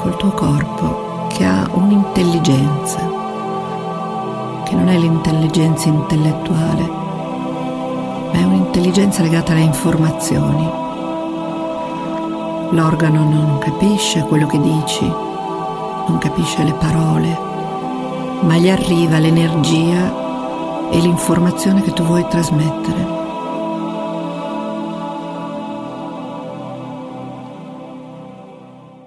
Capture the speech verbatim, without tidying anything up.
col tuo corpo che ha un'intelligenza, che non è l'intelligenza intellettuale, ma è un'intelligenza legata alle informazioni. L'organo non capisce quello che dici, non capisce le parole, ma gli arriva l'energia e l'informazione che tu vuoi trasmettere.